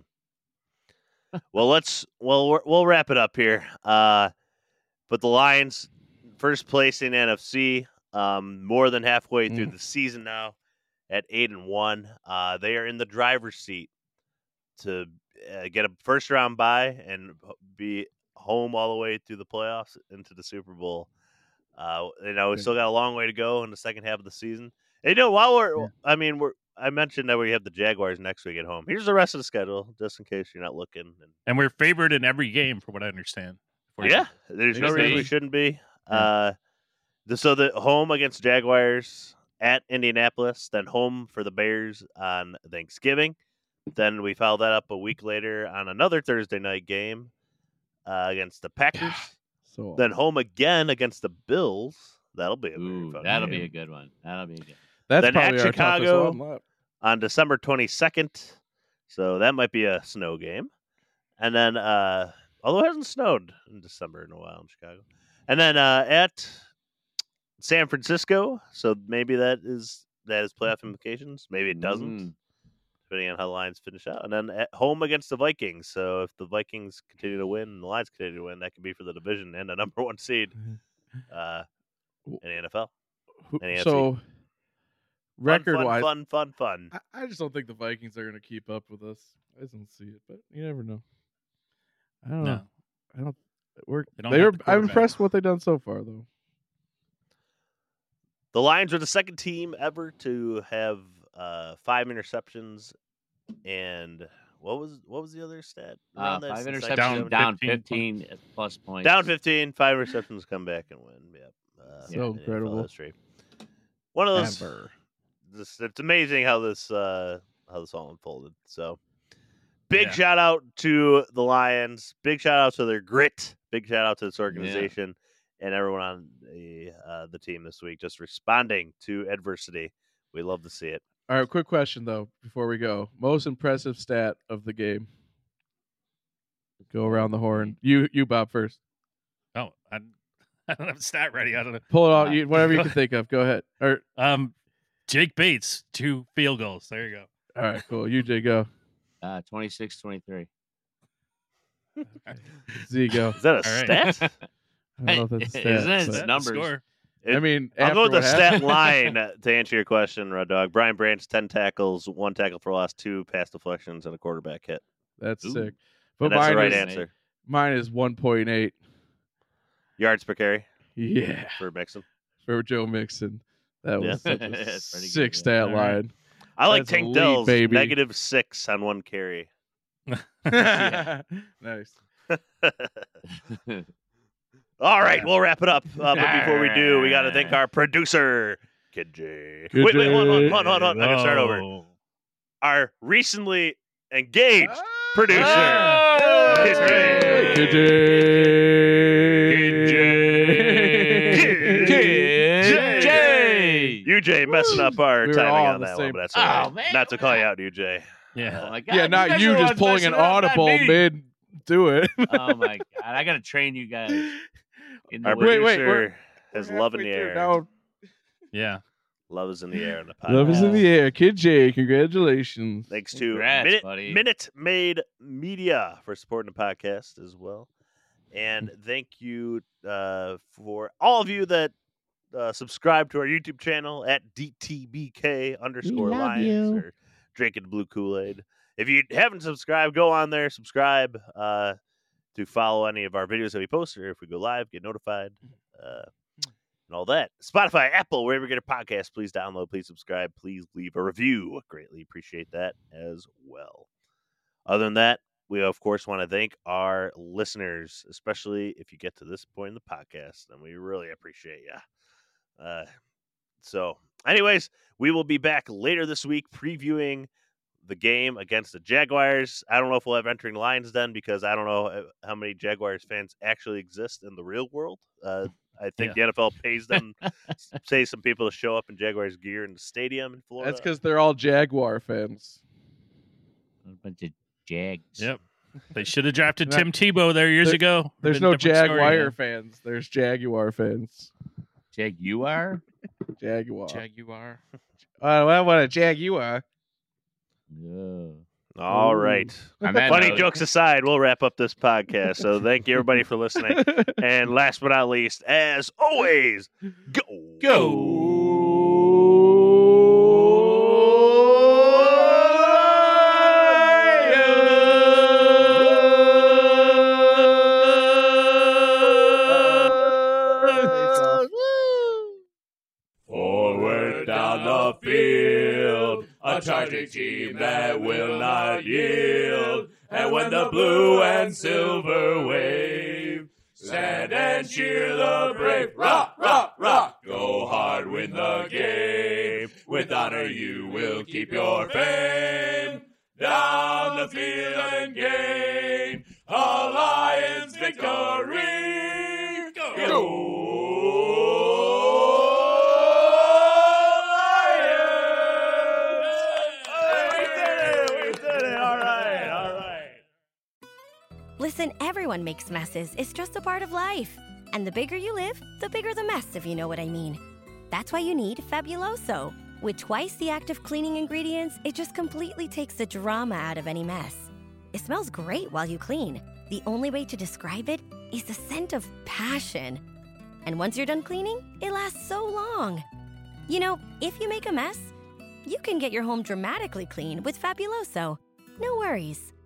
Well, let's well we're, we'll wrap it up here. Uh, but the Lions, first place in N F C, um, more than halfway through Mm. the season now, at eight and one. Uh, they are in the driver's seat to uh, get a first round bye and be home all the way through the playoffs into the Super Bowl. Uh, you know, we Good. still got a long way to go in the second half of the season. And, you know, while we're, Yeah. I mean, we're. I mentioned that we have the Jaguars next week at home. Here's the rest of the schedule, just in case you're not looking. And And we're favored in every game, for what I understand. yeah, there's no Should reason we be. shouldn't be. Uh, the, so the home against Jaguars, at Indianapolis, then home for the Bears on Thanksgiving. Then we followed that up a week later on another Thursday night game uh, against the Packers. So Then home again against the Bills. That'll be a very Ooh, fun that'll game. be a good one. That'll be a good. that's then probably at our Chicago, toughest one left. on December twenty-second. So that might be a snow game. And then, uh, although it hasn't snowed in December in a while in Chicago. And then uh, at San Francisco. So maybe that is that is playoff implications. Maybe it doesn't, Mm. depending on how the Lions finish out. And then at home against the Vikings. So if the Vikings continue to win and the Lions continue to win, that could be for the division and a number one seed uh, in the N F L. Who- N A F C. So Fun, record fun, wise, fun, fun, fun. I, I just don't think the Vikings are going to keep up with us. I just don't see it, but you never know. I don't No. know. I don't. We're, They don't they're, have the I'm quarterback. impressed with what they've done so far, though. The Lions are the second team ever to have uh, five interceptions, and what was what was the other stat? Uh, around that five since interceptions, Down down, fifteen fifteen plus points. Down fifteen, five receptions, come back and win. Yep. Uh, So in N F L incredible. history. One of those. Ever. This, it's amazing how this uh, how this all unfolded. So, big Yeah. shout out to the Lions. Big shout out to their grit. Big shout out to this organization and everyone on the uh, the team this week, just responding to adversity. We love to see it. All right, quick question though before we go. Most impressive stat of the game. Go around the horn. You, you, Bob, first. Oh, I, I don't have a stat ready. I don't know. Pull it out. Uh, You, whatever you can think of. Go ahead. Or Um, Jake Bates, two field goals. There you go. all right, cool. You, Jay, go. Uh, twenty-six twenty-three. Z, go. Is that a All right. stat? I don't know if that's a stat. Isn't it? but- That's the numbers. score. It- I mean, I'll after go with the what stat happened- line uh, to answer your question, Red Dog. Brian Branch, ten tackles, one tackle for loss, two pass deflections, and a quarterback hit. That's Ooh. sick. But And that's mine the right is answer. mine is one point eight. Yards per carry Yeah, for Mixon. for Joe Mixon. That Yeah. was such That's a pretty good, sick yeah. stat All right. line. I like That's Tank elite, Dell's baby. negative six on one carry. Nice. All right, Yeah. we'll wrap it up. Uh, but before we do, we got to thank our producer, Kid J. Kid wait, wait, hold on, J. hold on, hold on. I can start over. Whoa. Our recently engaged producer, Ah! Kid J. Kid J. Kid J. J. U J messing up our We were timing all on on the that same- one, but that's all right. Oh, man. Not to call you out, U J. Yeah. Oh my God, Yeah, not guys you are the just ones pulling an messing up, not audible me. mid do it. Oh my God, I gotta train you guys. In the Our way- Wait, wait, producer we're- has We're love in the halfway through. air. Now, Yeah. Love is in the air on the podcast. love is in the air. Kid J, congratulations. Thanks to Congrats, Minute, buddy. Minute Maid Media for supporting the podcast as well. And thank you uh, for all of you that uh, subscribe to our YouTube channel at D T B K underscore Lions or Drinking Blue Kool-Aid. If you haven't subscribed, go on there, subscribe uh, to follow any of our videos that we post, or if we go live, get notified. Uh, and all that. Spotify, Apple, wherever you get a podcast, please download, please subscribe, please leave a review. Greatly appreciate that as well. Other than that, we of course want to thank our listeners, especially if you get to this point in the podcast, and we really appreciate you. Uh, so, anyways, we will be back later this week previewing the game against the Jaguars. I don't know if we'll have entering lines then, because I don't know how many Jaguars fans actually exist in the real world. Uh, I think Yeah. the N F L pays them, say some people to show up in Jaguars gear in the stadium in Florida. That's because they're all Jaguar fans. A bunch of Jags. Yep. They should have drafted Not- Tim Tebow there years there- ago. There's Been a no different story, Jaguar yeah. fans. There's Jaguar fans. Jag, you are. Jaguar. Jaguar. Uh, well, what a Jaguar. No. All Ooh. right. On that Funny note- jokes aside, we'll wrap up this podcast. So thank you everybody for listening. And last but not least, as always, go. Forward down the field, a charging team that will not yield. And when the blue and silver wave, stand and cheer the brave. Rock, rock, rock, go hard with win the game. With honor you will keep your fame. Down the field and gain a Lions victory. Go! Go! Listen, everyone makes messes. It's just a part of life. And the bigger you live, the bigger the mess, if you know what I mean. That's why you need Fabuloso. With twice the active cleaning ingredients, it just completely takes the drama out of any mess. It smells great while you clean. The only way to describe it is the scent of passion. And once you're done cleaning, it lasts so long. You know, if you make a mess, you can get your home dramatically clean with Fabuloso. No worries.